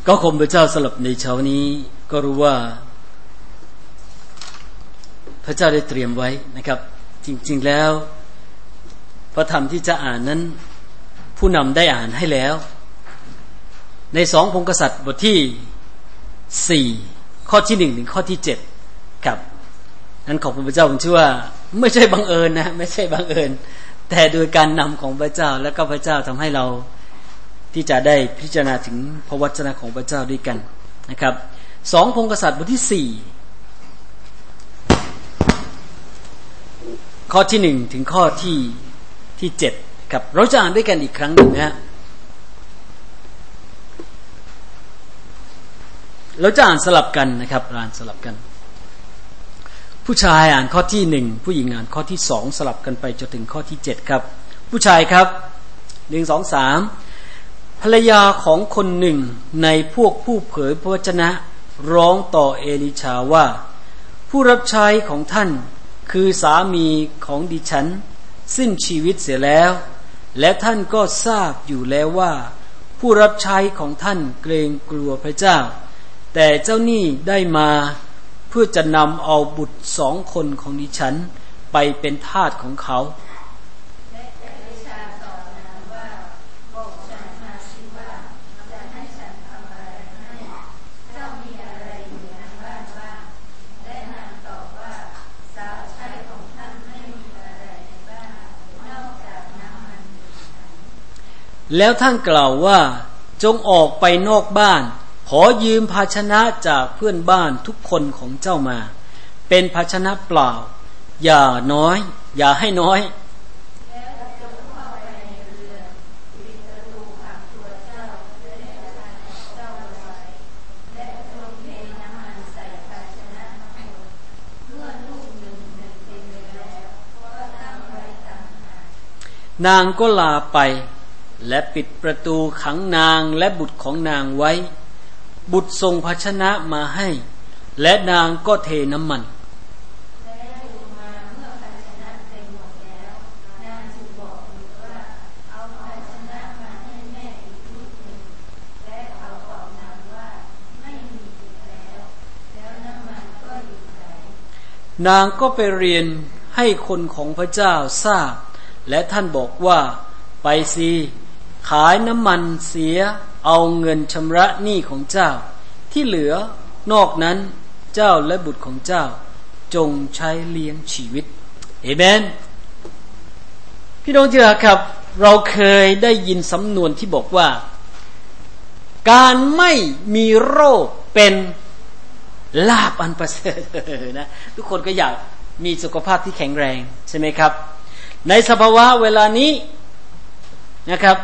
ก็ขอพระเจ้าสำหรับในเช้านี้ก็รู้ว่าพระเจ้าได้เตรียมไว้นะครับจริงๆแล้วพระธรรมที่จะอ่านนั้นผู้นำได้อ่านให้แล้วใน2พงศ์กษัตริย์บทที่4ข้อที่1ถึงข้อที่7ครับนั้นขอบคุณพระเจ้าผมเชื่อว่าไม่ใช่บังเอิญนะไม่ใช่บังเอิญแต่โดยการนำของพระเจ้าและก็พระเจ้าทำให้เราที่จะได้พิจารณาถึงพระวจนะของพระเจ้าด้วยกันนะครับ2พงศ์กษัตริย์บทที่4ข้อที่1ถึงข้อที่7ครับเราจะอ่านด้วยกันอีกครั้งหนึ่งนะเราจะอ่านสลับกันนะครับอ่านสลับกันผู้ชายอ่านข้อที่1ผู้หญิงอ่านข้อที่2สลับกันไปจนถึงข้อที่7ครับผู้ชายครับ1 2 3ภรรยาของคนหนึ่งในพวกผู้เผยพระวจนะร้องต่อเอลิชาว่าผู้รับใช้ของท่านคือสามีของดิฉันสิ้นชีวิตเสียแล้วและท่านก็ทราบอยู่แล้วว่าผู้รับใช้ของท่านเกรงกลัวพระเจ้าแต่เจ้าหนี้ได้มาเพื่อจะนำเอาบุตร2 คนของดิฉันไปเป็นทาสของเขาแล้วท่านกล่าวว่าจงออกไปนอกบ้านขอยืมภาชนะจากเพื่อนบ้านทุกคนของเจ้ามาเป็นภาชนะเปล่าอย่าให้น้อยนางก็ลาไปและปิดประตูขังนางและบุตรของนางไว้บุตรส่งภาชนะมาให้และนางก็เทน้ำมันนางก็ไปเรียนให้คนของพระเจ้าทราบและท่านบอกว่าไปสิขายน้ำมันเสียเอาเงินชำระหนี้ของเจ้าที่เหลือนอกนั้นเจ้าและบุตรของเจ้าจงใช้เลี้ยงชีวิตเอเมนพี่น้องที่รักครับเราเคยได้ยินสำนวนที่บอกว่าการไม่มีโรคเป็นลาภอันประเสริฐนะทุกคนก็อยากมีสุขภาพที่แข็งแรงใช่ไหมครับในสภาวะเวลานี้นะครับ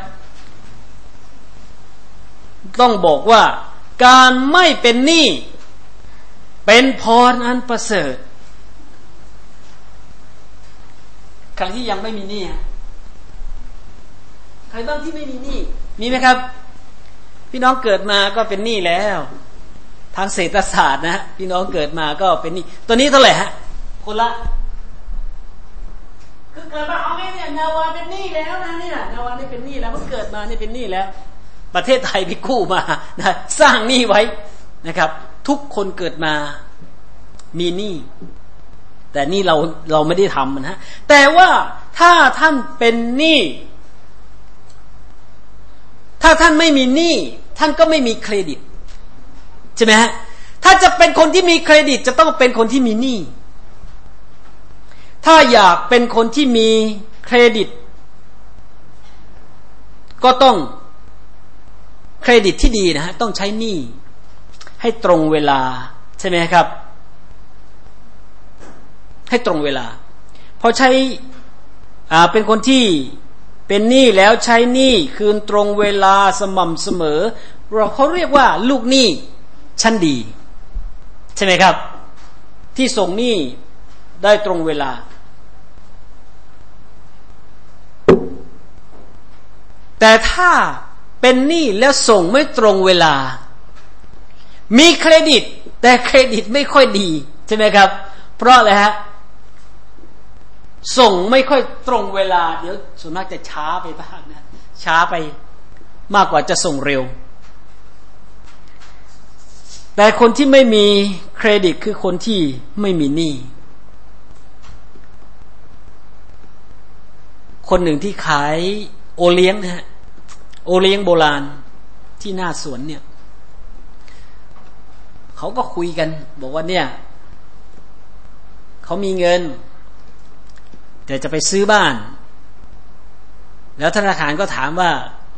ต้องบอกว่าการไม่เป็นหนี้เป็นพรอันประเสริฐใครที่ยังไม่มีหนี้ใครบ้างที่ไม่มีหนี้มีไหมครับพี่น้องเกิดมาก็เป็นหนี้แล้วทางเศรษฐศาสตร์นะพี่น้องเกิดมาก็เป็นหนี้ตัวนี้เท่าไหร่ฮะคนละคือเกิดมาเอาเนี่ยนาวาเป็นหนี้แล้วนะเนี่ยนาวานี่เป็นหนี้แล้วเพิ่งเกิดมานี่เป็นหนี้แล้วประเทศไทยไปกู้มานะสร้างหนี้ไว้นะครับทุกคนเกิดมามีหนี้แต่นี่เราไม่ได้ทำนะแต่ว่าถ้าท่านเป็นหนี้ถ้าท่านไม่มีหนี้ท่านก็ไม่มีเครดิตใช่ไหมฮะถ้าจะเป็นคนที่มีเครดิตจะต้องเป็นคนที่มีหนี้ถ้าอยากเป็นคนที่มีเครดิตก็ต้องเครดิตที่ดีนะฮะต้องใช้หนี้ให้ตรงเวลาใช่ไหมครับให้ตรงเวลาพอใช้เป็นคนที่เป็นหนี้แล้วใช้หนี้คืนตรงเวลาสม่ำเสมอเขาเรียกว่าลูกหนี้ชั้นดีใช่ไหมครับที่ส่งหนี้ได้ตรงเวลาแต่ถ้าเป็นหนี้แล้วส่งไม่ตรงเวลามีเครดิตแต่เครดิตไม่ค่อยดีใช่ไหมครับเพราะอะไรฮะส่งไม่ค่อยตรงเวลาเดี๋ยวส่วนมากจะช้าไปบ้างนะช้าไปมากกว่าจะส่งเร็วแต่คนที่ไม่มีเครดิตคือคนที่ไม่มีหนี้คนหนึ่งที่ขายโอเลี้ยงนะฮะโอเลี้ยงโบราณที่หน้าสวนเนี่ยเขาก็คุยกันบอกว่าเนี่ยเขามีเงินแต่จะไปซื้อบ้านแล้วธนาคารก็ถามว่า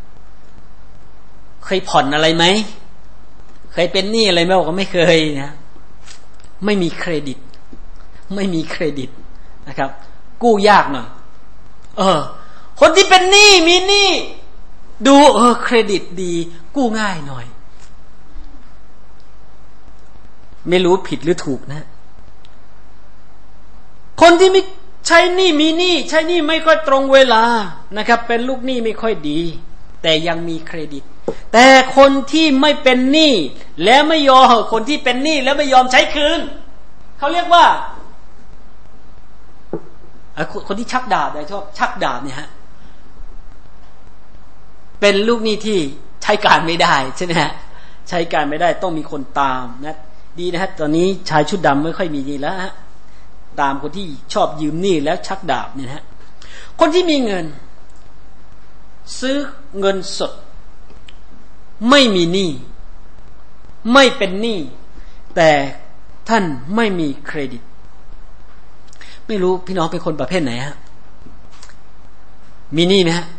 เคยผ่อนอะไรไหมเคยเป็นหนี้อะไรไหมบอกว่าไม่เคยนะไม่มีเครดิตนะครับกู้ยากหน่อยคนที่เป็นหนี้มีหนี้ดูเครดิตดีกู้ง่ายหน่อยไม่รู้ผิดหรือถูกนะคนที่ไม่ใช้หนี้มีหนี้ใช้หนี้ไม่ค่อยตรงเวลานะครับเป็นลูกหนี้ไม่ค่อยดีแต่ยังมีเครดิตแต่คนที่ไม่เป็นหนี้แล้วไม่ยอมคนที่เป็นหนี้แล้วไม่ยอมใช้คืนเขาเรียกว่าคนที่ชักดาบชอบชักดาบเนี่ยฮะเป็นลูกหนี้ที่ใช้การไม่ได้ใช่ไหมฮะใช้การไม่ได้ต้องมีคนตามนะดีนะฮะตอนนี้ชายชุดดำไม่ค่อยมีแล้วฮะตามคนที่ชอบยืมหนี้แล้วชักดาบเนี่ยฮะคนที่มีเงินซื้อเงินสดไม่มีหนี้ไม่เป็นหนี้แต่ท่านไม่มีเครดิตไม่รู้พี่น้องเป็นคนประเภทไหนฮะมีหนี้ไหมฮะ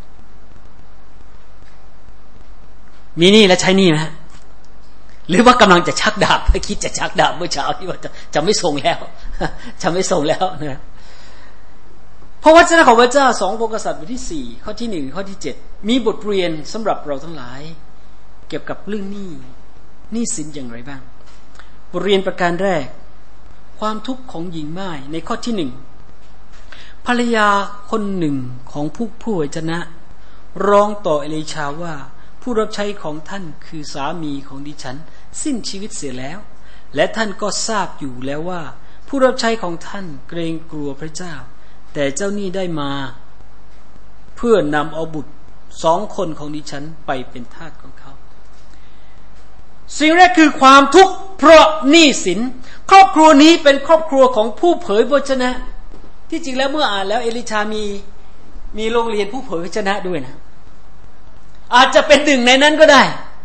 มีหนี้แล้วใช้หนี้ไหมฮะหรือว่ากำลังจะชักดาบคิดจะชักดาบเมื่อเช้าที่ว่าจะไม่ส่งแล้วจะไม่ส่งแล้วนะเพราะวจนะของพระเจ้า2 พงศ์กษัตริย์บทที่4ข้อที่1ข้อที่7มีบทเรียนสำหรับเราทั้งหลายเกี่ยวกับเรื่องหนี้สินอย่างไรบ้างบทเรียนประการแรกความทุกข์ของหญิงม่ายในข้อที่1ภรรยาคนหนึ่งของผู้วจนะร้องต่อเอลีชาว่าผู้รับใช้ของท่านคือสามีของดิฉันสิ้นชีวิตเสียแล้วและท่านก็ทราบอยู่แล้วว่าผู้รับใช้ของท่านเกรงกลัวพระเจ้าแต่เจ้านี่ได้มาเพื่อนำเอาบุตร2 คนของดิฉันไปเป็นทาสของเขาสิ่งแรกคือความทุกข์เพราะหนี้สินครอบครัวนี้เป็นครอบครัวของผู้เผยพระวจนะที่จริงแล้วเมื่ออ่านแล้วเอลิชามีโรงเรียนผู้เผยพระวจนะด้วยนะอาจจะเป็นหนึ่งในนั้นก็ได้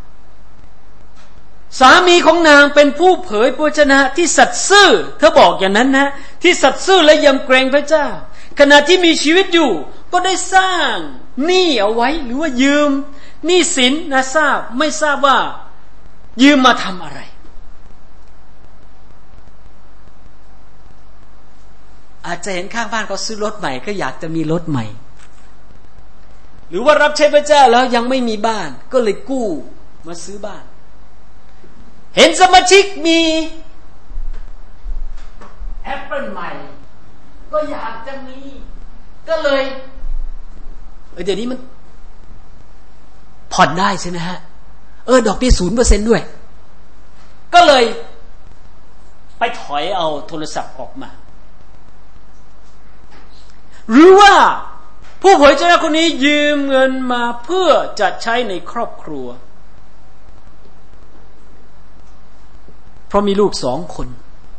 สามีของนางเป็นผู้เผยพระวจนะที่สัตย์ซื่อเธอบอกอย่างนั้นนะที่สัตย์ซื่อและยำเกรงพระเจ้าขณะที่มีชีวิตอยู่ก็ได้สร้างหนี้เอาไว้หรือว่ายืมหนี้สินนะไม่ทราบว่ายืมมาทำอะไรอาจจะเห็นข้างบ้านเขาซื้อรถใหม่ก็อยากจะมีรถใหม่หรือว่ารับใช้พระเจ้าแล้วยังไม่มีบ้านก็เลยกู้มาซื้อบ้านเห็นสมาชิกมีแอปเปิลใหม่ก็อยากจะมีก็เลยเดี๋ยวนี้มันผ่อนได้ใช่ไหมฮะดอกเบี้ย 0% ด้วยก็เลยไปถอยเอาโทรศัพท์ออกมาหรือว่าผู้เผยพระวจนะคนนี้ยืมเงินมาเพื่อจะใช้ในครอบครัวเพราะมีลูก2 คน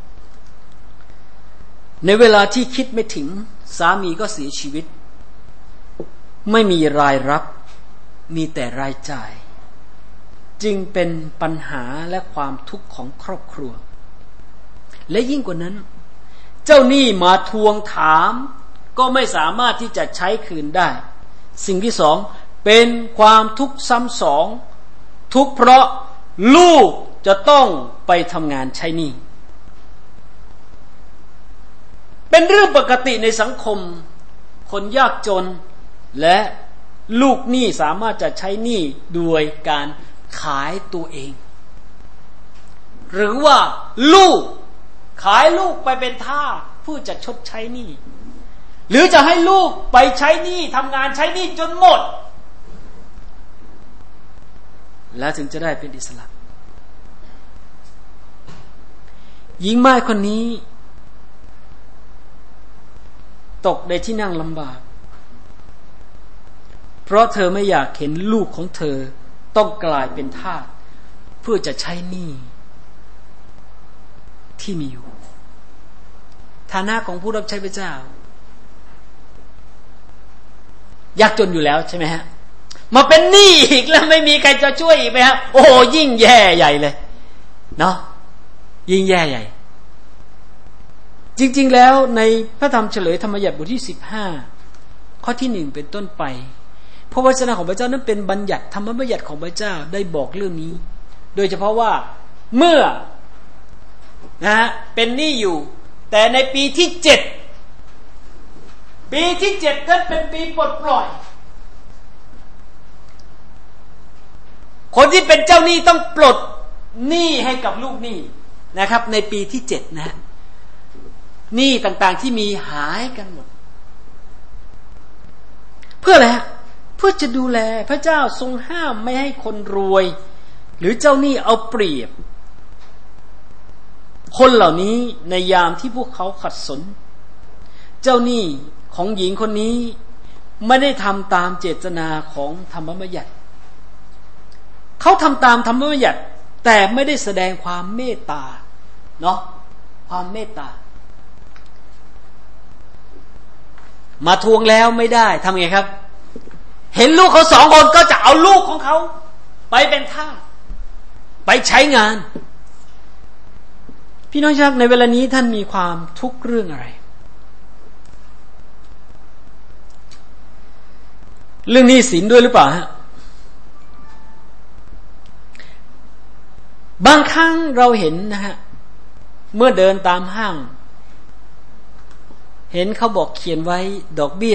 ในเวลาที่คิดไม่ถึงสามีก็เสียชีวิตไม่มีรายรับมีแต่รายจ่ายจึงเป็นปัญหาและความทุกข์ของครอบครัวและยิ่งกว่านั้นเจ้าหนี้มาทวงถามก็ไม่สามารถที่จะใช้คืนได้สิ่งที่2เป็นความทุกข์ซ้ำสองทุกข์เพราะลูกจะต้องไปทำงานใช้หนี้เป็นเรื่องปกติในสังคมคนยากจนและลูกหนี้สามารถจะใช้หนี้โดยการขายตัวเองหรือว่าลูกขายลูกไปเป็นทาสเพื่อจะชดใช้หนี้หรือจะให้ลูกไปใช้หนี้ทำงานใช้หนี้จนหมดแล้วถึงจะได้เป็นอิสระหญิงม่ายคนนี้ตกในที่นั่งลำบากเพราะเธอไม่อยากเห็นลูกของเธอต้องกลายเป็นทาสเพื่อจะใช้หนี้ที่มีอยู่ฐานะของผู้รับใช้พระเจ้ายากจนอยู่แล้วใช่ไหมฮะมาเป็นหนี้อีกแล้วไม่มีใครจะช่วยอีกไหมฮะโอ้ยิ่งแย่ใหญ่เลยเนาะยิ่งแย่ใหญ่จริงๆแล้วในพระธรรมเฉลยธรรมบัญญัติบทที่15ข้อที่1เป็นต้นไปพระวจนะของพระเจ้านั้นเป็นบัญญัติธรรมบัญญัติของพระเจ้าได้บอกเรื่องนี้โดยเฉพาะว่าเมื่อนะฮะเป็นหนี้อยู่แต่ในปีที่7นั้นเป็นปีปลดปล่อยคนที่เป็นเจ้าหนี้ต้องปลดหนี้ให้กับลูกหนี้นะครับในปีที่7นะฮะหนี้ต่างๆที่มีหายกันหมดเพื่ออะไรฮะเพื่อจะดูแลพระเจ้าทรงห้ามไม่ให้คนรวยหรือเจ้าหนี้เอาเปรียบคนเหล่านี้ในยามที่พวกเขาขัดสนเจ้าหนี้ของหญิงคนนี้ไม่ได้ทำตามเจตนาของธรรมบัญญัติเขาทำตามธรรมบัญญัติแต่ไม่ได้แสดงความเมตตาเนาะความเมตตามาทวงแล้วไม่ได้ทำไงครับเห็นลูกเขา2 คนก็จะเอาลูกของเขาไปเป็นทาสไปใช้งานพี่น้องครับในเวลานี้ท่านมีความทุกข์เรื่องอะไรเรื่องหนี้สินด้วยหรือเปล่าฮะบางครั้งเราเห็นนะฮะเมื่อเดินตามห้างเห็นเขาบอกเขียนไว้ดอกเบี้ย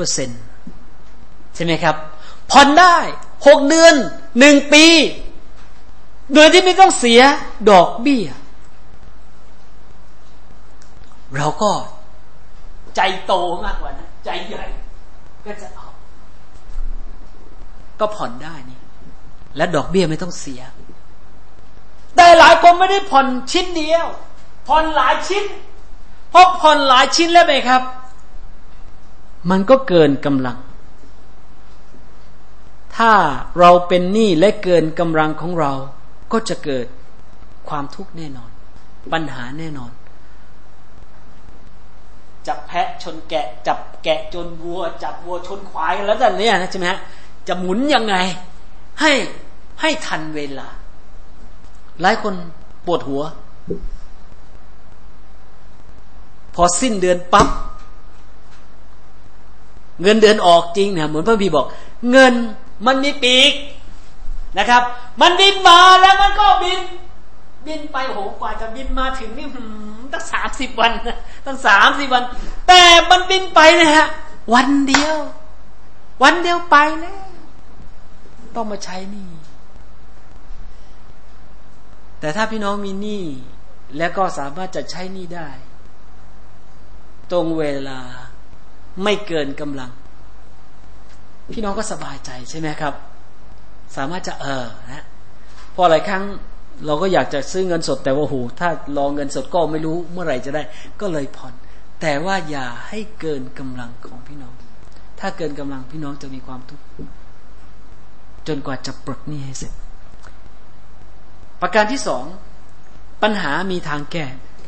0% ใช่ไหมครับผ่อนได้6 เดือน1 ปีโดยที่ไม่ต้องเสียดอกเบี้ยเราก็ใจโตมากกว่านะใจใหญ่ก็จะเอาก็ผ่อนได้นี่และดอกเบี้ยไม่ต้องเสียแต่หลายคนไม่ได้ผ่อนชิ้นเดียวผ่อนหลายชิ้นเพราะผ่อนหลายชิ้นแล้วไหมครับมันก็เกินกำลังถ้าเราเป็นหนี้และเกินกำลังของเราก็จะเกิดความทุกข์แน่นอนปัญหาแน่นอนจับแพะชนแกะจับแกะจนวัวจับวัวชนควายแล้วแต่เนี่ยนะใช่ไหมฮะจะหมุนยังไงให้ทันเวลาหลายคนปวดหัวพอสิ้นเดือนปั๊บเงินเดือนออกจริงนะเหมือนพระบีบอกเงินมันมีปีกนะครับมันบินมาแล้วมันก็บินไปโหกว่าจะบินมาถึงนี่ตั้ง30 วันตั้ง30 วันแต่มันบินไปนะฮะวันเดียวไปแล้วต้องมาใช้หนี้แต่ถ้าพี่น้องมีหนี้แล้วก็สามารถจะใช้หนี้ได้ตรงเวลาไม่เกินกำลังพี่น้องก็สบายใจใช่ไหมครับสามารถจะนะพอหลายครั้งเราก็อยากจะซื้อเงินสดแต่ว่าโหถ้ารอเงินสดก็ไม่รู้เมื่อไหร่จะได้ก็เลยผ่อนแต่ว่าอย่าให้เกินกำลังของพี่น้องถ้าเกินกำลังพี่น้องจะมีความทุกข์จนกว่าจะปลดหนี้ให้เสร็จประการที่2ปัญหามีทางแก้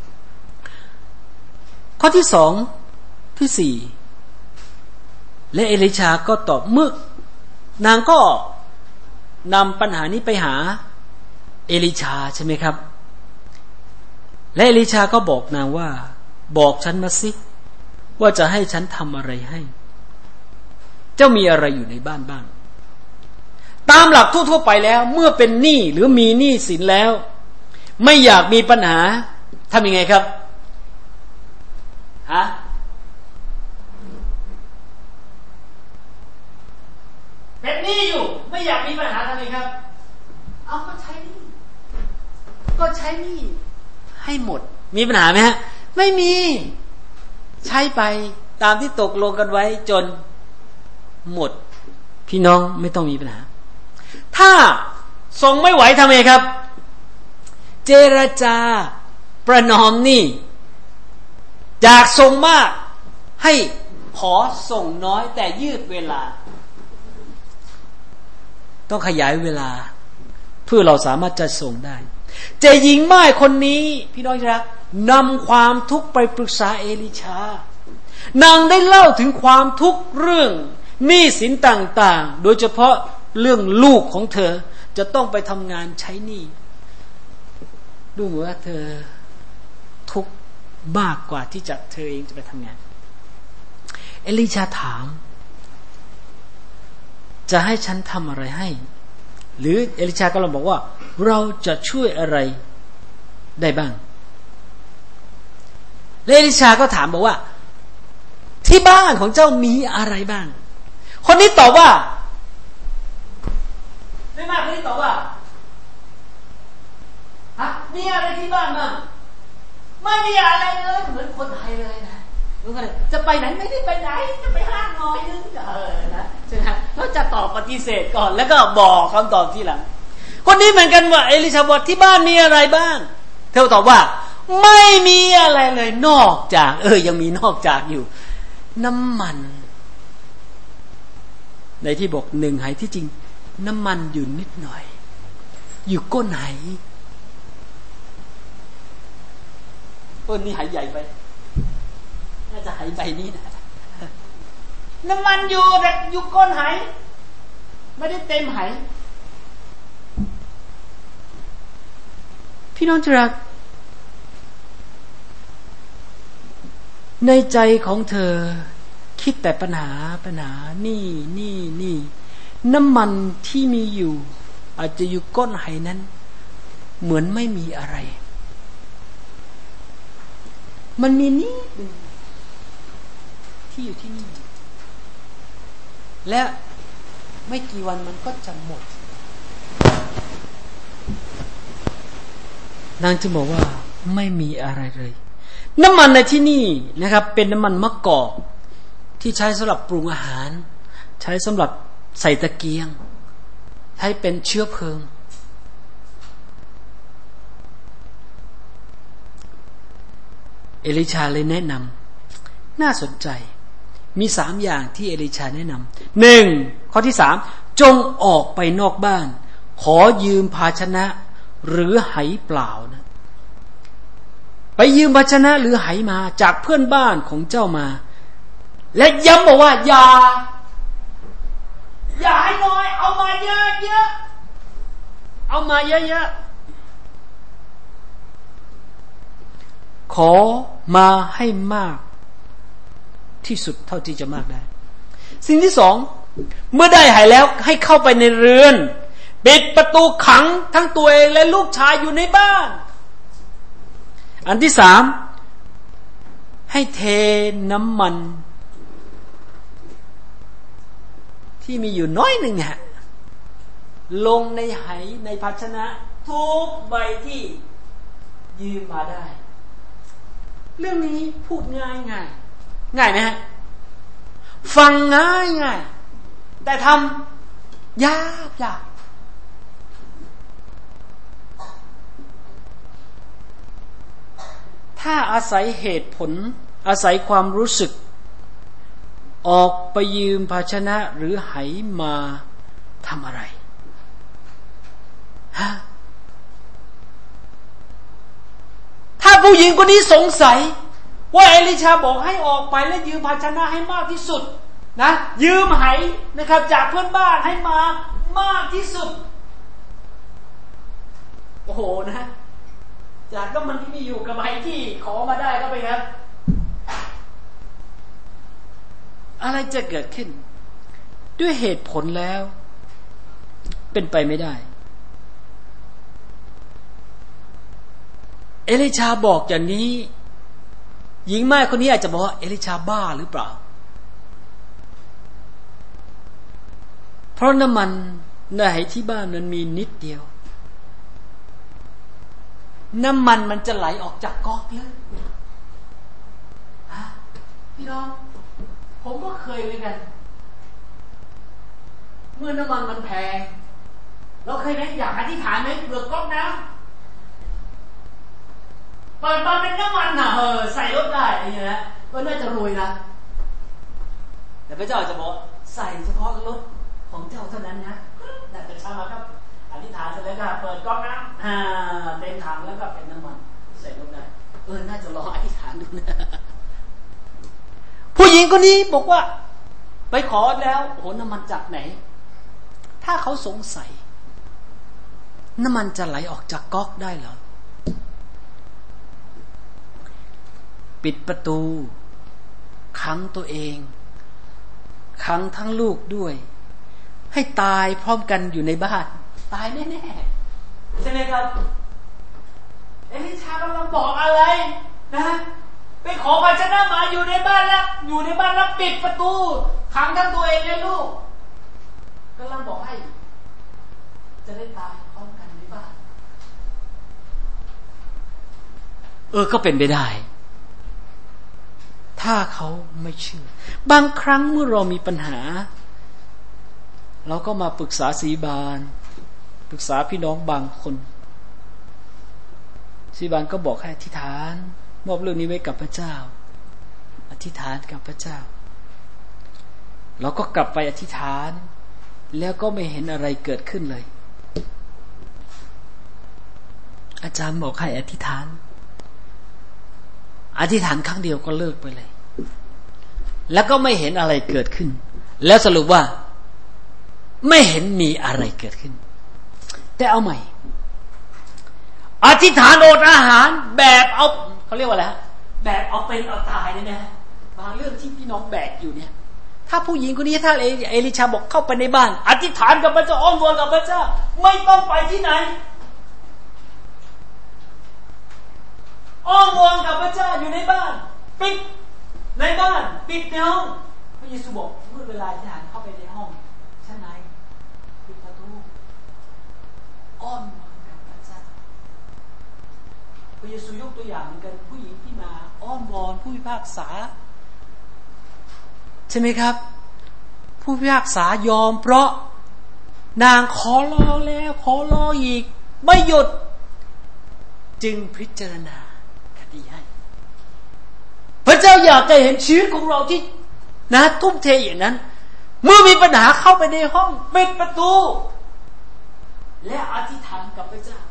ข้อที่2ที่4และเอลิชาก็ตอบเมื่อนางก็นำปัญหานี้ไปหาเอลิชาใช่ไหมครับและเอลิชาก็บอกนางว่าบอกฉันมาสิว่าจะให้ฉันทำอะไรให้เจ้ามีอะไรอยู่ในบ้านบ้างตามหลักทั่วๆไปแล้วเมื่อเป็นหนี้หรือมีหนี้สินแล้วไม่อยากมีปัญหาทำยังไงครับเป็นหนี้อยู่ไม่อยากมีปัญหาทำไงครับเอาก็ใช้หนี้ให้หมดมีปัญหาไหมฮะไม่มีใช้ไปตามที่ตกลงกันไว้จนหมดพี่น้องไม่ต้องมีปัญหาถ้าส่งไม่ไหวทำไงครับเจรจาประนอมหนี้จากส่งมากให้ขอส่งน้อยแต่ยืดเวลาต้องขยายเวลาเพื่อเราสามารถจะส่งได้เจหญิงม่ายคนนี้พี่น้องรักนำความทุกข์ไปปรึกษาเอลิชานางได้เล่าถึงความทุกข์เรื่องหนี้สินต่างๆโดยเฉพาะเรื่องลูกของเธอจะต้องไปทำงานใช้หนี้ดูเหมือนว่าเธอทุกข์มากกว่าที่เธอเองจะไปทำงานเอลิชาถามจะให้ฉันทำอะไรให้หรือเอลิชาก็เลยบอกว่าเราจะช่วยอะไรได้บ้างและเอลิชาก็ถามบอกว่าที่บ้านของเจ้ามีอะไรบ้างคนนี้ตอบว่าไม่มากคนนี้ตอบว่าฮะมีอะไรที่บ้านบ้างไม่มีอะไรเลยเหมือนคนไทยเลยนะรู้กันจะไปไหนไม่ได้ไปไหนจะไปห้างหน่อยนึงนะใช่ไหมก็จะตอบปฏิเสธก่อนแล้วก็บอกคำตอบทีหลังคนนี้เหมือนกันว่าเอลิชาบอกที่บ้านมีอะไรบ้างเธอตอบว่าไม่มีอะไรเลยนอกจากยังมีนอกจากอยู่น้ำมันในที่บอกหนึ่งไหที่จริงน้ำมันอยู่นิดหน่อยอยู่ก้นไหนี่ไหใหญ่ไปน่าจะไหใบนี้นะน้ำมันอยู่แต่อยู่ก้นไหไม่ได้เต็มไหพี่น้องที่รักในใจของเธอคิดแต่ปัญหานี่น้ำมันที่มีอยู่อาจจะอยู่ก้นไหนั้นเหมือนไม่มีอะไรมันมีนิดนึงที่อยู่ที่นี่และไม่กี่วันมันก็จะหมดนางจึงบอกว่าไม่มีอะไรเลยน้ำมันในที่นี่นะครับเป็นน้ำมันมะกอกที่ใช้สำหรับปรุงอาหารใช้สำหรับใส่ตะเกียงใช้เป็นเชื้อเพลิงเอลิชาเลยแนะนำน่าสนใจมี3อย่างที่เอลิชาแนะนำ1ข้อที่3จงออกไปนอกบ้านขอยืมภาชนะหรือไหเปล่านะไปยืมภาชนะหรือไหมาจากเพื่อนบ้านของเจ้ามาและย้ำบอกว่าอย่าให้น้อยเอามาเยอะๆเอามาเยอะๆขอมาให้มากที่สุดเท่าที่จะมากได้สิ่งที่2เมื่อได้ไหแล้วให้เข้าไปในเรือนปิดประตูขังทั้งตัวเองและลูกชายอยู่ในบ้านอันที่3ให้เทน้ำมันที่มีอยู่น้อยหนึ่งฮะลงในไหในภาชนะทุกใบที่ยืมมาได้เรื่องนี้พูดง่ายไหมฮะฟังง่ายแต่ทำยากถ้าอาศัยเหตุผลอาศัยความรู้สึกออกไปยืมภาชนะหรือไหมาทำอะไรฮะถ้าผู้หญิงคนนี้สงสัยว่าเอลิชาบอกให้ออกไปและยืมภาชนะให้มากที่สุดนะยืมไหนะครับจากเพื่อนบ้านให้มามากที่สุดโอ้โหนะจากก็มันที่มีอยู่กับไหที่ขอมาได้ก็ไปครับอะไรจะเกิดขึ้นด้วยเหตุผลแล้วเป็นไปไม่ได้เอลิชาบอกอย่างนี้หญิงแม่คนนี้อาจจะบอกว่าเอลิชาบ้าหรือเปล่าเพราะน้ำมันในที่บ้านมันมีนิดเดียวน้ำมันมันจะไหลออกจากก๊อกเลยพี่น้องผมก็เคยเหมือนกันเมื่อน้ำมันมันแพงเราเคยไหมอยากอธิษฐานไหมเปิดก๊อกน้ำเปิดมาเป็นน้ำมันใส่รถได้อะไรอย่างเงี้ยก็น่าจะรวยนะแต่พระเจ้าจะบอกใส่เฉพาะรถของเจ้าเท่านั้นนะแต่เช้ามาครับอธิษฐานเสร็จแล้วก็เปิดก๊อกน้ำเต็มถังแล้วก็เป็นน้ำมันใส่รถได้น่าจะลองอธิษฐานดูนะผู้หญิงคนนี้บอกว่าไปขอแล้วโอ้น้ำมันจากไหนถ้าเขาสงสัยน้ำมันจะไหลออกจากก๊อกได้เหรอปิดประตูขังตัวเองขังทั้งลูกด้วยให้ตายพร้อมกันอยู่ในบ้านตายแน่ๆใช่ไหมครับเอลิชากำลังบอกอะไรนะไปขอภาชนะมาอยู่ในบ้านแล้วปิดประตูขังทั้งตัวเองและลูกกำลังบอกให้จะได้ตายพร้อมกันในบ้านก็เป็นไปได้ถ้าเขาไม่เชื่อบางครั้งเมื่อเรามีปัญหาเราก็มาปรึกษาศรีบาลปรึกษาพี่น้องบางคนศรีบาลก็บอกให้อธิษฐานมอบเรื่องนี้ไว้กับพระเจ้าอธิษฐานกับพระเจ้าเราก็กลับไปอธิษฐานแล้วก็ไม่เห็นอะไรเกิดขึ้นเลยอาจารย์บอกให้อธิษฐานครั้งเดียวก็เลิกไปเลยแล้วก็ไม่เห็นอะไรเกิดขึ้นแล้วสรุปว่าไม่เห็นมีอะไรเกิดขึ้นแต่เอาใหม่อธิษฐานอดอาหารแบบเอาเขาเรียกว่าอะไรแบบเอาเป็นเอาตายเนี่ยนะบางเรื่องที่พี่น้องแบกอยู่เนี่ยถ้าผู้หญิงคนนี้ถ้าเอลิชาบอกเข้าไปในบ้านอธิษฐานกับพระเจ้าอ้อนวอนกับพระเจ้าไม่ต้องไปที่ไหนอ้อนวอนกับพระเจ้าอยู่ในบ้านปิดในบ้านปิดในห้องพระเยซูบอกเมื่อเวลาอธิษฐานเข้าไปในห้องชั้นในปิดประตูอ้อนวอนกับพระเจ้าพระเยซูยกตัวอย่างเหมือนกันผู้หญิงที่มาอ้อนวอนผู้พิพากษาใช่ไหมครับผู้พิพากษายอมเพราะนางขอรอแล้วขอรออีกไม่หยุดจึงพิจารณาคดีให้พระเจ้าอยากจะเห็นชีวิตของเราที่นะทุ่มเทอย่างนั้นเมื่อมีปัญหาเข้าไปในห้องปิดประตูและอธิษฐานกับพระเจ้า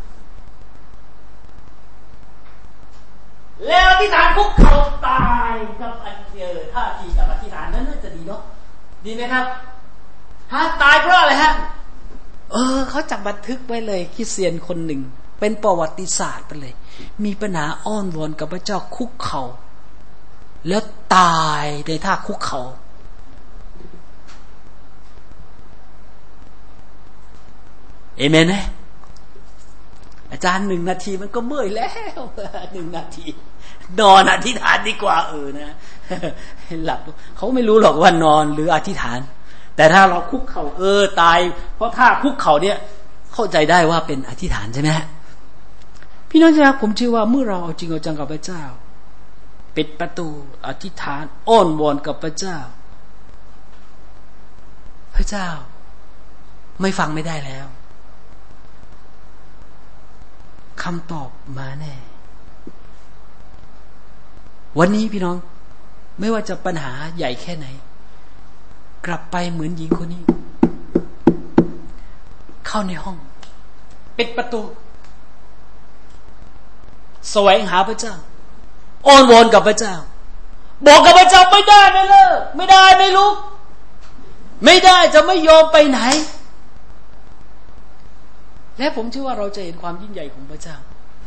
แล้วอธิษฐานคุกเข่าตายกับท่าทีกับอธิษฐานนั้นน่าจะดีเนาะดีไหมครับตายเพราะอะไรฮะเขาจับบันทึกไว้เลยคริสเตียนคนหนึ่งเป็นประวัติศาสตร์ไปเลยมีปัญหาอ้อนวอนกับพระเจ้าคุกเข่าแล้วตายในท่าคุกเข่าเอเมนไหมอาจารย์1 นาทีมันก็เมื่อยแล้ว1 นาทีนอนอธิษฐานดีกว่านะหลับเขาไม่รู้หรอกว่านอนหรืออธิษฐานแต่ถ้าเราคุกเข่าตายเพราะท่าคุกเข่าเนี่ยเข้าใจได้ว่าเป็นอธิษฐานใช่ไหมพี่น้องครับผมเชื่อว่าเมื่อเราเอาจริงเอาจังกับพระเจ้าปิดประตูอธิษฐานอ้อนวอนกับพระเจ้าพระเจ้าไม่ฟังไม่ได้แล้วคำตอบมาแน่วันนี้พี่น้องไม่ว่าจะปัญหาใหญ่แค่ไหนกลับไปเหมือนหญิงคนนี้เข้าในห้องปิดประตูแสวงหาพระเจ้าอ้อนวอนกับพระเจ้าบอกกับพระเจ้าไม่ได้ไม่เลิกไม่ได้ไม่ลุกไม่ได้จะไม่ยอมไปไหนและผมเชื่อว่าเราจะเห็นความยิ่งใหญ่ของพระเจ้า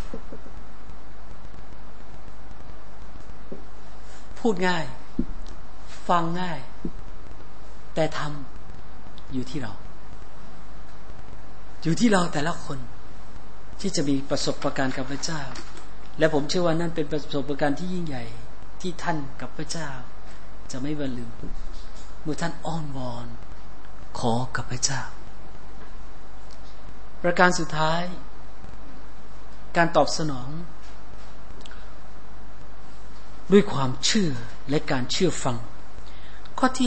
พูดง่ายฟังง่ายแต่ทำอยู่ที่เราแต่ละคนที่จะมีประสบการณ์กับพระเจ้าและผมเชื่อว่านั่นเป็นประสบการณ์ที่ยิ่งใหญ่ที่ท่านกับพระเจ้าจะไม่ลืมเมื่อท่านอ้อนวอนขอกับพระเจ้าประการสุดท้ายการตอบสนองด้วยความเชื่อและการเชื่อฟังข้อที่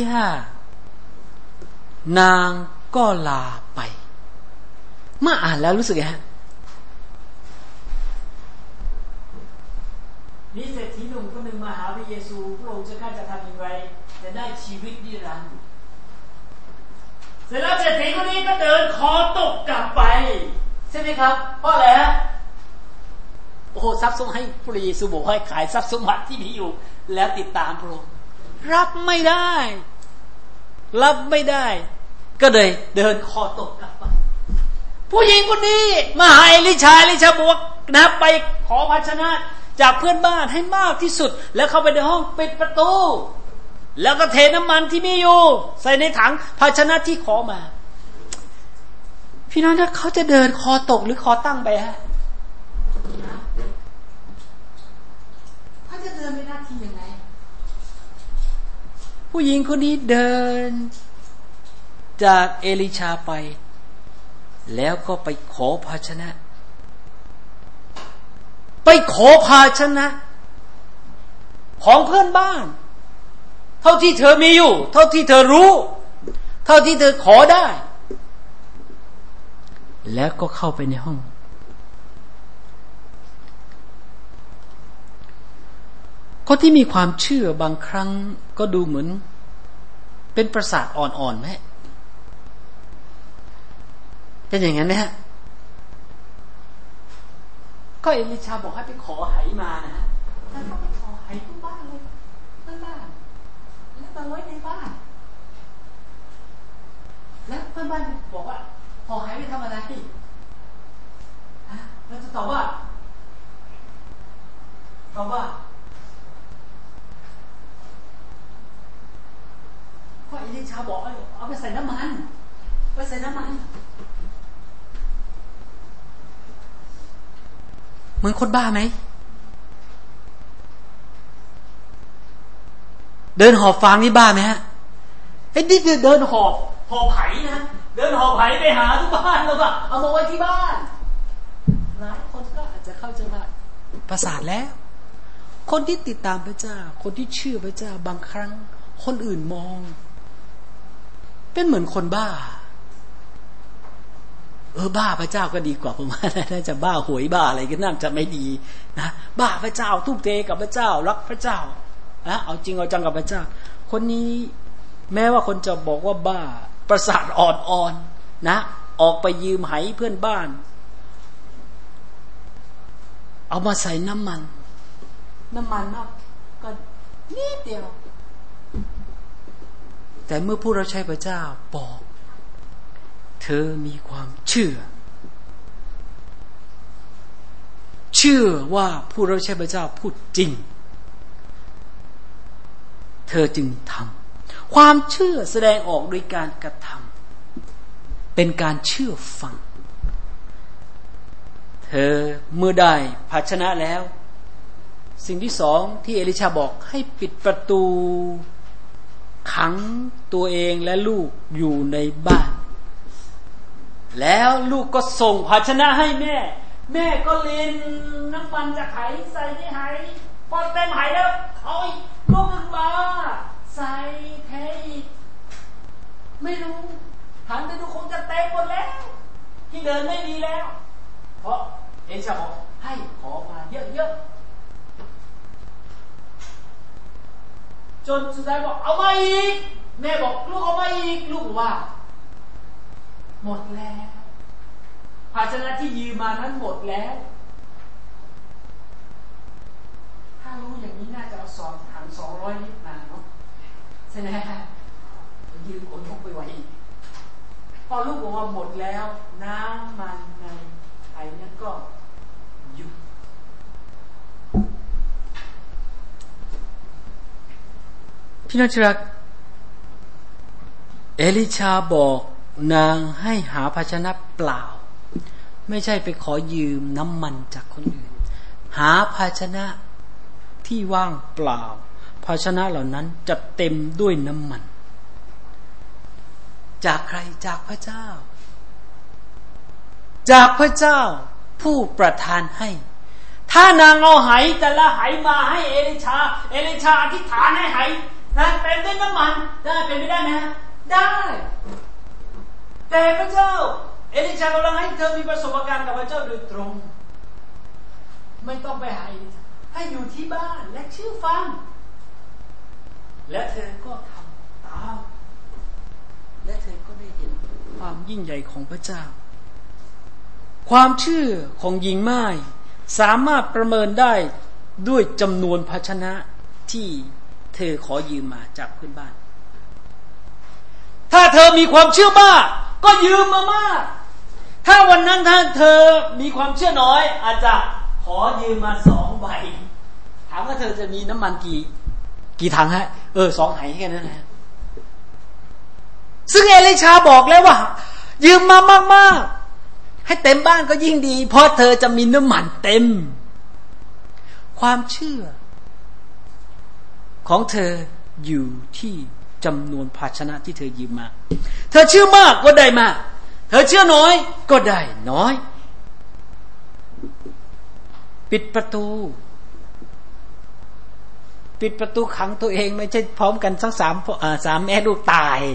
5นางก็ลาไปเมื่ออ่านแล้วรู้สึกไงฮะมีเศรษฐีหนุ่มคนหนึ่งมาหาพระเยซูพระองค์จะทำอย่างไรจะได้ชีวิตนิรันดร์เสร็จแล้วเศรษฐีคนนี้ก็เดินคอตกกลับไปใช่ไหมครับเพราะอะไรฮะโอ้ทรัพย์สมบัติให้พระเยซูบอกให้ขายทรัพย์สมบัติที่มีอยู่แล้วติดตามพระองค์รับไม่ได้ก็เลยเดินคอตกกลับไปผู้หญิงคนนี้มาหาเอลิชาบอกนะไปขอภาชนะจากเพื่อนบ้านให้มากที่สุดแล้วเข้าไปในห้องปิดประตูแล้วก็เทน้ำมันที่มีอยู่ใส่ในถังภาชนะที่ขอมาพี่น้องถ้าเขาจะเดินคอตกหรือคอตั้งไปฮะเขาจะเดินในหน้าที่ยังไงผู้หญิงคนนี้เดินจากเอลิชาไปแล้วก็ไปขอภาชนะของเพื่อนบ้านเท่าที่เธอมีอยู่เท่าที่เธอรู้เท่าที่เธอขอได้แล้วก็เข้าไปในห้องคนที่มีความเชื่อบางครั้งก็ดูเหมือนเป็นประสาทอ่อนๆไหมเป็นอย่างนั้นไหมฮะก็เอลิชาบอกให้ไปขอไหมานะฮะท่านก็ไปขอไหทุกบ้านเลยบ้านแล้วมาไว้ในบ้านแล้วเพื่อนบ้านบอกว่าขอไหไปทำอะไรเราจะตอบว่าก็เอลิชาบอกเอาไปใส่น้ำมันเหมือนคนบ้าไหมเดินหอบฟางนี่บ้าไหมฮะไอ้นี่คือเดินหอบไผ่นะเดินหอบไผ่ไปหาทุกบ้านแล้วก็เอามาไว้ที่บ้านหลายคนก็อาจจะเข้าใจว่าประสาทแล้วคนที่ติดตามพระเจ้าคนที่เชื่อพระเจ้าบางครั้งคนอื่นมองเป็นเหมือนคนบ้าบ้าพระเจ้าก็ดีกว่าผมว่าน่าจะบ้าหวยบ้าอะไรก็น่าจะไม่ดีนะบ้าพระเจ้าทุ่มเทกับพระเจ้ารักพระเจ้านะเอาจริงเอาจังกับพระเจ้าคนนี้แม้ว่าคนจะบอกว่าบ้าประสาทอ่อนๆนะออกไปยืมไหเพื่อนบ้านเอามาใส่น้ำมันมากก็นิดเดียวแต่เมื่อผู้รับใช้พระเจ้าบอกเธอมีความเชื่อว่าผู้รับใช้พระเจ้าพูดจริงเธอจึงทำความเชื่อแสดงออกโดยการกระทำเป็นการเชื่อฟังเธอเมื่อได้ภาชนะแล้วสิ่งที่สองที่เอลิชาบอกให้ปิดประตูขังตัวเองและลูกอยู่ในบ้านแล้วลูกก็ส่งภาชนะให้แม่ก็เล็นน้ำมันจากไหใส่ในไหพอเต็มไหแล้วเอาลูกขึ้นมาใส่เทไม่รู้หันไปดูคงจะเต็มหมดแล้วที่เดินไม่มีแล้วเพราะเอลิชาบอกให้ขอมาเยอะๆจนสุดท้ายบอกเอามาอีกแม่บอกลูกเอามาอีกลูกว่าหมดแล้วภาชนะที่ยืมมานั้นหมดแล้วถ้ารู้อย่างนี้น่าจะเอาถัง200 ลิตรมาเนาะใช่ไหมยืมคนพกไปไว้พอลูกบอกว่าหมดแล้วน้ำมันในไอ้นั้นก็หยุดพี่น้องที่รักเอลิชาบอกนางให้หาภาชนะเปล่าไม่ใช่ไปขอยืมน้ำมันจากคนอื่นหาภาชนะที่ว่างเปล่าภาชนะเหล่านั้นจะเต็มด้วยน้ำมันจากใครจากพระเจ้าผู้ประทานให้ถ้านางเอาไหแต่ละไหมาให้เอลิชาอธิษฐานให้ไหนะเต็มด้วยน้ำมันได้เป็นไม่ได้ไหมได้แต่พระเจ้าเอลิชากำลังให้เธอมีประสบการณ์กับพระเจ้าโดยตรงไม่ต้องไปหาให้อยู่ที่บ้านและเชื่อฟังและเธอก็ทำตามและเธอก็ได้เห็นความยิ่งใหญ่ของพระเจ้าความเชื่อของหญิงม่ายสามารถประเมินได้ด้วยจำนวนภาชนะที่เธอขอยืมมาจากเพื่อนบ้านถ้าเธอมีความเชื่อมากก็ยืมมามากถ้าวันนั้นถ้าเธอมีความเชื่อน้อยอาจจะขอยืมมา2 ใบถามว่าเธอจะมีน้ำมันกี่ถังฮะ2 ไหแค่นั้นแหละซึ่งเอลิชาบอกแล้วว่ายืมมามากๆให้เต็มบ้านก็ยิ่งดีเพราะเธอจะมีน้ำมันเต็มความเชื่อของเธออยู่ที่จำนวนภาชนะที่เธอยืมมาเธอเชื่อมากก็ได้มากเธอเชื่อน้อยก็ได้น้อยปิดประตูขังตัวเองไม่ใช่พร้อมกันทั้ง3 แม่ลูกตาย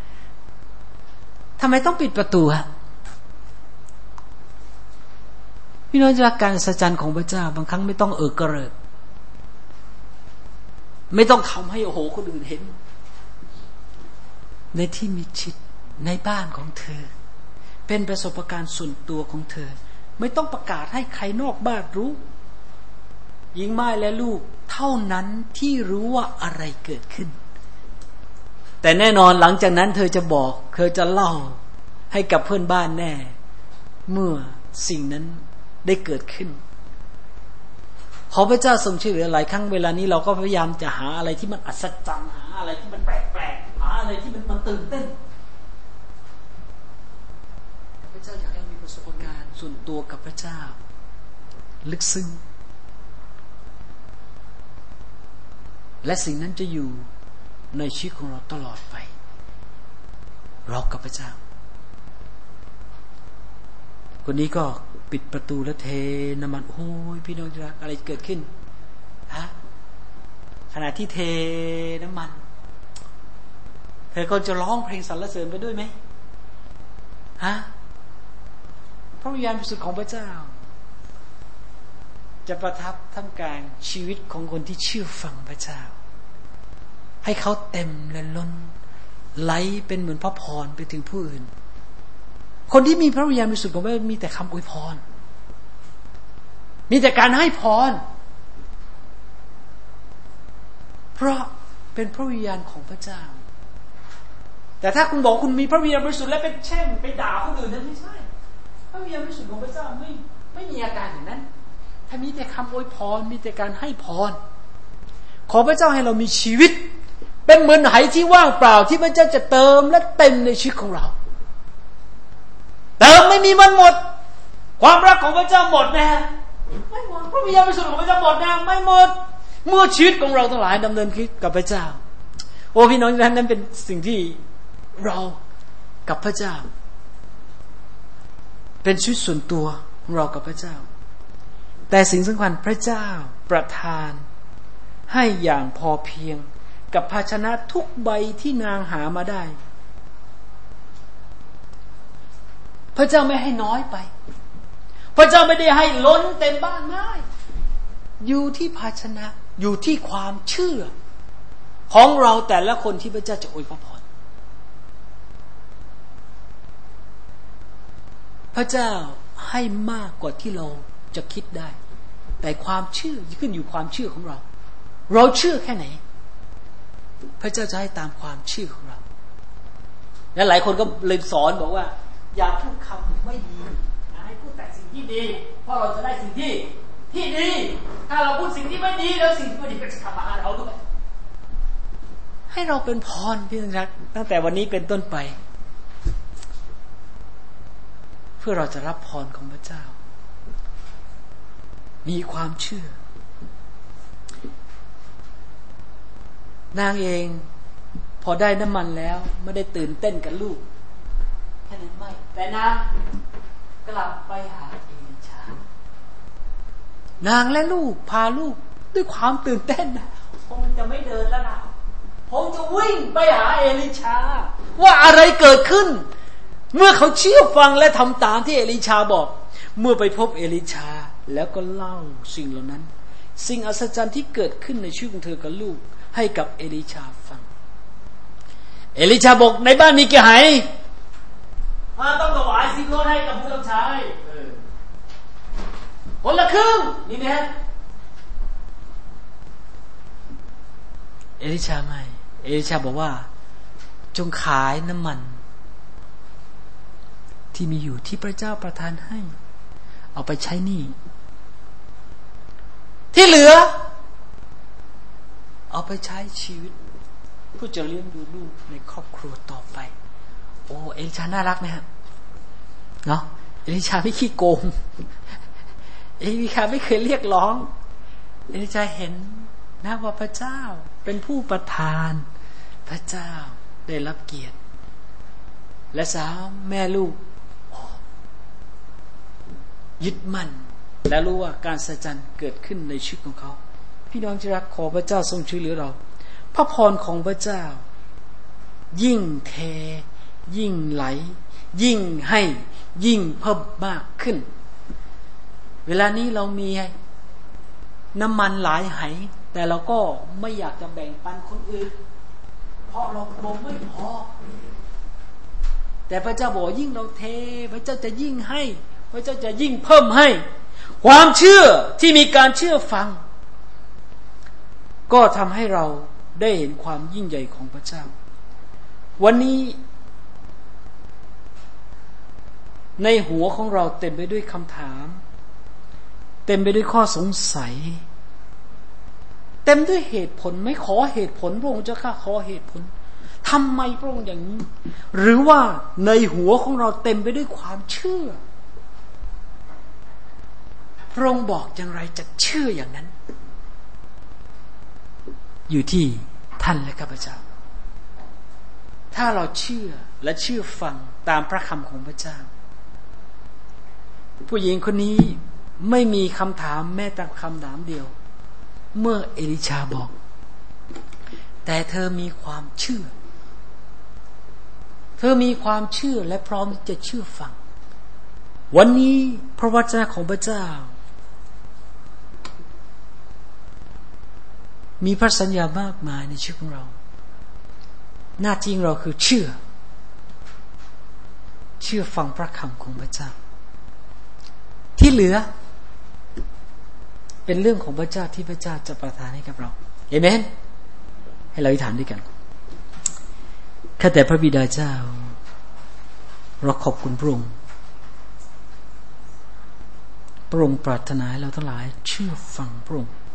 ทำไมต้องปิดประตูฮะพี่น้องจากการอัศจรรย์ของพระเจ้าบางครั้งไม่ต้องกระเริกไม่ต้องทำให้คนอื่นเห็นในที่มิดชิดในบ้านของเธอเป็นประสบการณ์ส่วนตัวของเธอไม่ต้องประกาศให้ใครนอกบ้านรู้หญิงม่ายและลูกเท่านั้นที่รู้ว่าอะไรเกิดขึ้นแต่แน่นอนหลังจากนั้นเธอจะเล่าให้กับเพื่อนบ้านแน่เมื่อสิ่งนั้นได้เกิดขึ้นขอพระเจ้าทรงช่วยเหลือหลายครั้งเวลานี้เราก็พยายามจะหาอะไรที่มันอัศจรรย์หาอะไรที่มันแปลกๆหาอะไรที่มันตื่นเต้นพระเจ้าอยากให้มีประสบการณ์ส่วนตัวกับพระเจ้าลึกซึ้งและสิ่งนั้นจะอยู่ในชีวิตของเราตลอดไปเรากับพระเจ้าคนนี้ก็ปิดประตูแล้วเทน้ำมันโอ้ยพี่น้องรักอะไรเกิดขึ้นฮะขณะที่เทน้ำมันเธอก็จะร้องเพลงสรรเสริญไปด้วยไหมฮะพระวิญญาณบริสุทธิ์ของพระเจ้าจะประทับท่ามกลางชีวิตของคนที่เชื่อฟังพระเจ้าให้เขาเต็มและล้นไหลเป็นเหมือนพระพรไปถึงผู้อื่นคนที่มีพระวิญญาณบริสุทธิ์ของพระเจ้ามีแต่คำอวยพรมีแต่การให้พรเพราะเป็นพระวิญญาณของพระเจ้าแต่ถ้าคุณบอกคุณมีพระวิญญาณบริสุทธิ์และเป็นแช่งไปด่าคนอื่นนั้นไม่ใช่พระวิญญาณบริสุทธิ์ของพระเจ้าไม่มีอาการอย่างนั้นถ้ามีแต่คำอวยพรมีแต่การให้พรขอพระเจ้าให้เรามีชีวิตเป็นเหมือนไหที่ว่างเปล่าที่พระเจ้าจะเติมและเต็มในชีวิตของเราเติมไม่มีวันหมดความรักของพระเจ้าหมดนะไม่หมดพระวิญญาณบริสุทธิ์ของพระเจ้าหมดนะไม่หมดเมื่อชีวิตของเราทั้งหลายดำเนินชีวิตกับพระเจ้าโอ้พี่น้องนั้นเป็นสิ่งที่เรากับพระเจ้าเป็นชีวิตส่วนตัวของเรากับพระเจ้าแต่สิ่งสำคัญพระเจ้าประทานให้อย่างพอเพียงกับภาชนะทุกใบที่นางหามาได้พระเจ้าไม่ให้น้อยไปพระเจ้าไม่ได้ให้ล้นเต็มบ้านไม่อยู่ที่ภาชนะอยู่ที่ความเชื่อของเราแต่ละคนที่พระเจ้าจะอวยพรพระเจ้าให้มากกว่าที่เราจะคิดได้แต่ความเชื่อขึ้นอยู่ความเชื่อของเราเราเชื่อแค่ไหนพระเจ้าจะให้ตามความเชื่อของเราและหลายคนก็เลยสอนบอกว่าอย่าพูดคำไม่ดีให้พูดแต่สิ่งที่ดีเพราะเราจะได้สิ่งที่ดีถ้าเราพูดสิ่งที่ไม่ดีแล้วสิ่งที่ไม่ดีก็จะกลับมาหาเราด้วยให้เราเป็นพรพี่น้องรักตั้งแต่วันนี้เป็นต้นไปเพื่อเราจะรับพรของพระเจ้ามีความเชื่อนางเองพอได้น้ำมันแล้วไม่ได้ตื่นเต้นกับลูกแค่นั้นไม่แต่นางกลับไปหาเอลิชานางและลูกพาลูกด้วยความตื่นเต้นผมจะไม่เดินแล้วนะผมจะวิ่งไปหาเอลิชาว่าอะไรเกิดขึ้นเมื่อเขาเชื่อฟังและทำตามที่เอลิชาบอกเมื่อไปพบเอลิชาแล้วก็เล่าสิ่งเหล่านั้นสิ่งอัศจรรย์ที่เกิดขึ้นในชีวิตของเธอกับลูกให้กับเอลิชาฟังเอลิชาบอกในบ้านมีกี่ไหต้องถวาย10 โลให้กับผู้รับใช้คนละครึ่งนี่นะเอลิชาไม่เอลิชาบอกว่าจงขายน้ำมันที่มีอยู่ที่พระเจ้าประทานให้เอาไปใช้หนี้ที่เหลือเอาไปใช้ชีวิตเพื่อจะเลี้ยงดูลูกในครอบครัวต่อไปโอ้เอลิชาน่ารักไหมครับเนาะเอลิชาไม่ขี้โกงเอลิชาไม่เคยเรียกร้องเอลิชาเห็นนะว่าพระเจ้าเป็นผู้ประทานพระเจ้าได้รับเกียรติและสาวแม่ลูกยึดมั่นและรู้ว่าการสัจจันเกิดขึ้นในชีวิตของเขาพี่น้องที่รักขอพระเจ้าทรงช่วยเหลือเราพระพรของพระเจ้ายิ่งเทยิ่งไหลยิ่งให้ยิ่งเพิ่มมากขึ้นเวลานี้เรามีน้ำมันหลายไหแต่เราก็ไม่อยากจะแบ่งปันคนอื่นเพราะเราไม่พอแต่พระเจ้าบอกยิ่งเราเทพระเจ้าจะยิ่งให้พระเจ้าจะยิ่งเพิ่มให้ความเชื่อที่มีการเชื่อฟังก็ทำให้เราได้เห็นความยิ่งใหญ่ของพระเจ้าวันนี้ในหัวของเราเต็มไปด้วยคำถามเต็มไปด้วยข้อสงสัยเต็มด้วยเหตุผลไม่ขอเหตุผลพระองค์เจ้าข้าขอเหตุผลทำไมพระองค์อย่างนี้หรือว่าในหัวของเราเต็มไปด้วยความเชื่อพระองค์บอกอย่างไรจะเชื่ออย่างนั้นอยู่ที่ท่านและข้าพเจ้าถ้าเราเชื่อและเชื่อฟังตามพระคำของพระเจ้าผู้หญิงคนนี้ไม่มีคำถามแม้แต่คำถามเดียวเมื่อเอลิชาบอกแต่เธอมีความเชื่อเธอมีความเชื่อและพร้อมที่จะเชื่อฟังวันนี้พระวจนะของพระเจ้ามีพระสัญญามากมายในชีวิตของเราหน้าที่เราคือเชื่อฟังพระคำของพระเจ้าที่เหลือเป็นเรื่องของพระเจ้าที่พระเจ้าจะประทานให้กับเราเอเมนให้เราอธิษฐานด้วยกันข้าแต่พระบิดาเจ้าเราขอบคุณพระองค์พระองค์ปรารถนาให้เราทั้งหลายเชื่อฟังพระองค์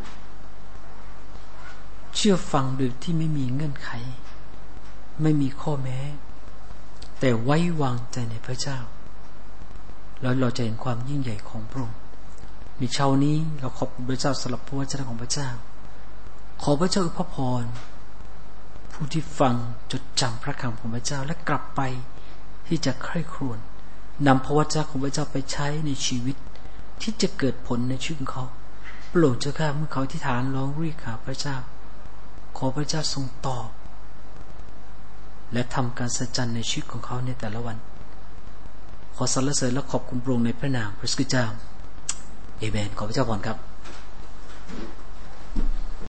เชื่อฟังโดยที่ไม่มีเงื่อนไขไม่มีข้อแม้แต่ไว้วางใจในพระเจ้าแล้วเราจะเห็นความยิ่งใหญ่ของพระองค์ในเช้านี้เราขอบคุณพระเจ้าสำหรับพระวจนะของพระเจ้าขอพระเจ้าอวยพรผู้ที่ฟังจดจำพระคำของพระเจ้าและกลับไปที่จะใคร่ครวญนำพระวจนะของพระเจ้าไปใช้ในชีวิตที่จะเกิดผลในชีวิตของเขาโปรดเจ้าข้าเมื่อเขาอธิษฐานร้องเรียกหาพระเจ้าขอพระเจ้าทรงตอบและทำการสัจจันในชีวิตของเขาในแต่ละวันขอสรรเสริญและขอบคุณพระองค์ในพระนามพระคริสต์เจ้าเอเมนขอพระเจ้าพรครับ